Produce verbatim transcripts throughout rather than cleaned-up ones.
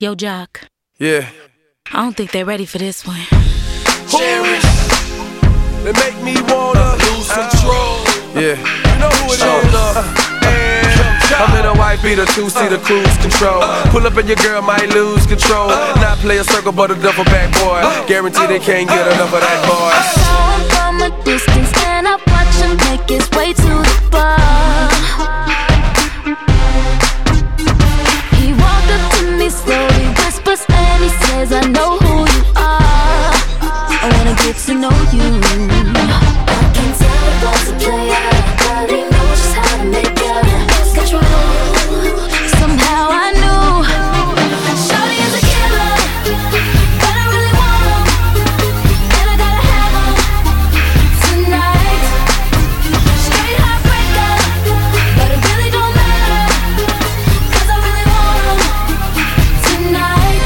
Yo, Jock. Yeah. I don't think they're ready for this one. Cherish. They make me wanna lose control. Yeah. You know who it is. Uh, and I'm in a white beater, two-seater cruise control. Pull up and your girl might lose control. Not play a circle but a duffel bag boy. Guarantee they can't get enough of that boy. I saw him from a distance and I watched him make his way to the bar. He walked up to me slowly, whispers and he says, I know who you are. I wanna get to know you. I can tell he wants a player, but he knows just how to make you lose control. Somehow I knew Shawty is a killer, but I really want him, and I gotta have him tonight. Straight heartbreaker, but it really don't matter, 'cause I really want him tonight.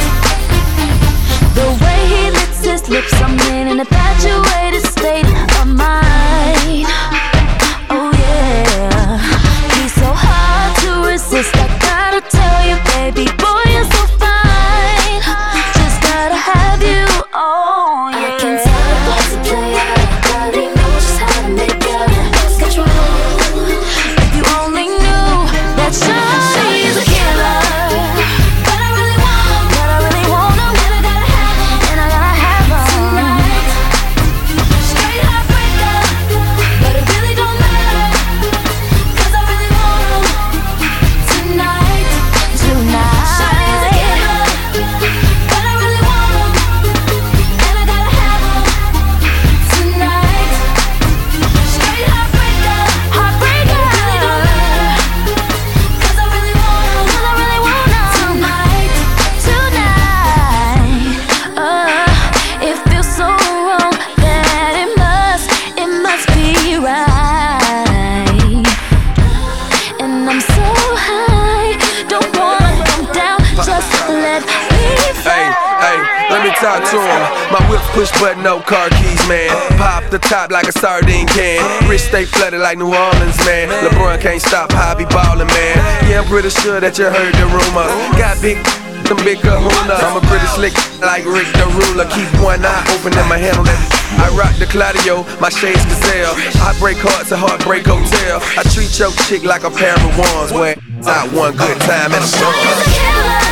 The way he licks his lips, I'm in an infatuated state of mind. Oh yeah, he's so hard to resist. I gotta tell you, baby boy, you're so fine. Just gotta have you. Oh yeah. I can tell he wants to play it, but he knows just how to make you lose control. If you only knew that Shawty is a killer, but I really want him, but I really want him, and I gotta have him, and I gotta have him tonight. Straight heartbreaker, but it really don't matter, 'cause I really want him tonight. Tonight. Shawty is a killer, but I really want him, and I gotta have him tonight. Straight heartbreaker, heartbreaker, but it really don't matter, 'cause I really want him, 'cause I really want him tonight. Tonight. Uh, it feels so wrong that it must, it must be right. And I'm so high, don't wanna come down, just let me Hey, hey, let me talk to him. My whip push button, no car keys, man. Pop the top like a sardine can. Wrist stay flooded like New Orleans, man. LeBron can't stop how I be ballin', man. Yeah, I'm pretty sure that you heard the rumor. Got big, them big kahuna. I'm a pretty slick like Rick the Ruler. Keep one eye open and my hand on that. I rock the Claudio, my shades Gazelle. I break hearts at Heartbreak Hotel. I treat your chick like a pair of wands. Where it's out one good time at a Shawty is a store. killer,